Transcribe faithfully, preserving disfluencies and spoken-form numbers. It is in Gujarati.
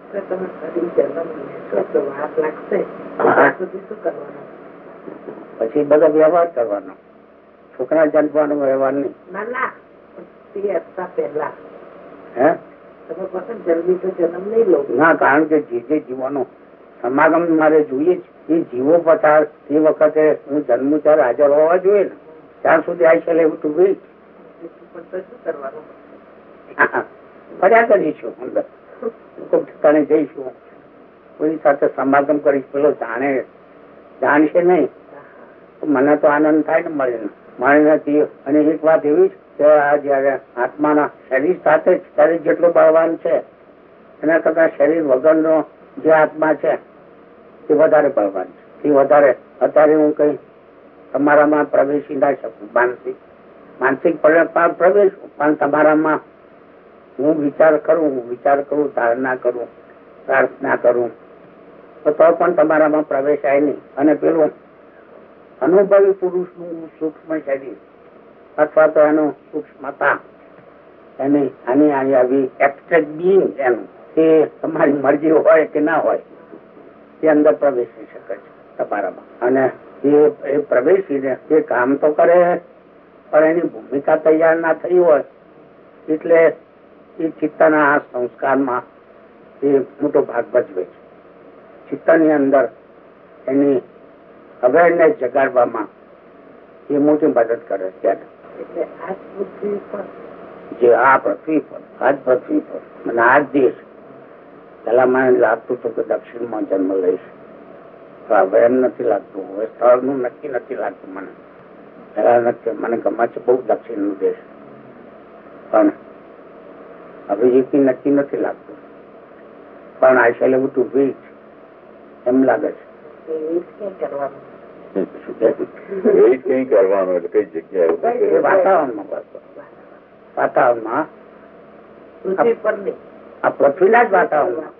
તમે ફરી જન્મ લેશો તો વાર લાગશે, સુધી શું કરવાનું? પછી બધો વ્યવહાર કરવાનો, છોકરા જન્મવાનો વ્યવહાર નહીં. ના ના, તે હતા પહેલા હે તમે પસંદ જલ્દી તો જન્મ નહીં લો. ના, કારણ કે જે જે જીવોનો સમાગમ મારે જોઈએ છે એ જીવો પસાર એ વખતે હું જન્મું ત્યારે હાજર હોવા જોઈએ ને. ત્યાં સુધી I shall able to wait. શું કરવાનું? ફર્યા કરીશું, અંદર ઠેકાણે જઈશું, કોઈ સાથે સમાગમ કરીશ. પેલો જાણે જાણશે નહીં, મને તો આનંદ થાય ને મળીને મળે નથી. અને એક વાત એવી કે આ જયારે આત્માના શરીર સાથે જ શરીર જેટલું બળવાન છે એના કરતા શરીર વગરનો જે આત્મા છે એ વધારે બળવાન છે. એ વધારે અત્યારે હું કઈ તમારામાં પ્રવેશી ના શકું. માનસિક માનસિક પ્રવેશ પણ તમારામાં હું વિચાર કરું વિચાર કરું ધારણા કરું, પ્રાર્થના કરું તો પણ તમારામાં પ્રવેશાય નહીં. અને પેલું અનુભવી પુરુષ નું સૂક્ષ્મ શરીર અથવા તો એનું સૂક્ષ્મતા એની આની આની આવી એબ્સ્ટ્રેક્ટ બિંગ એનું એ તમારી મરજી હોય કે ના હોય એ અંદર પ્રવેશી શકે છે તમારામાં. અને એ પ્રવેશીને એ કામ તો કરે પણ એની ભૂમિકા તૈયાર ના થઈ હોય એટલે એ ચિત્તના આ સંસ્કારમાં એ મોટો ભાગ ભજવે છે. ચિત્તની અંદર એની અવેરનેસ જગાડવામાં એ મોટી મદદ કરે છે. એટલે આ પૃથ્વી પર જે આ પૃથ્વી પર આ પૃથ્વી પર અને આ દેશ પેલા મને લાગતું હતું કે દક્ષિણમાં જન્મ લઈશ, તો હવે એમ નથી લાગતું. હવે સ્થળ નું નક્કી નથી લાગતું મને. પેલા નથી, મને ગમે છે બહુ દક્ષિણ નો દેશ, પણ હવે એ નક્કી નથી લાગતું. પણ આ શેલ એવું ટુ વેઇટ એમ લાગે છે. કરવાનું કઈ જગ્યાએ વાતાવરણમાં વાતાવરણમાં પૃથ્વી પર નહીં, આ પૃથ્વીના જ વાતાવરણમાં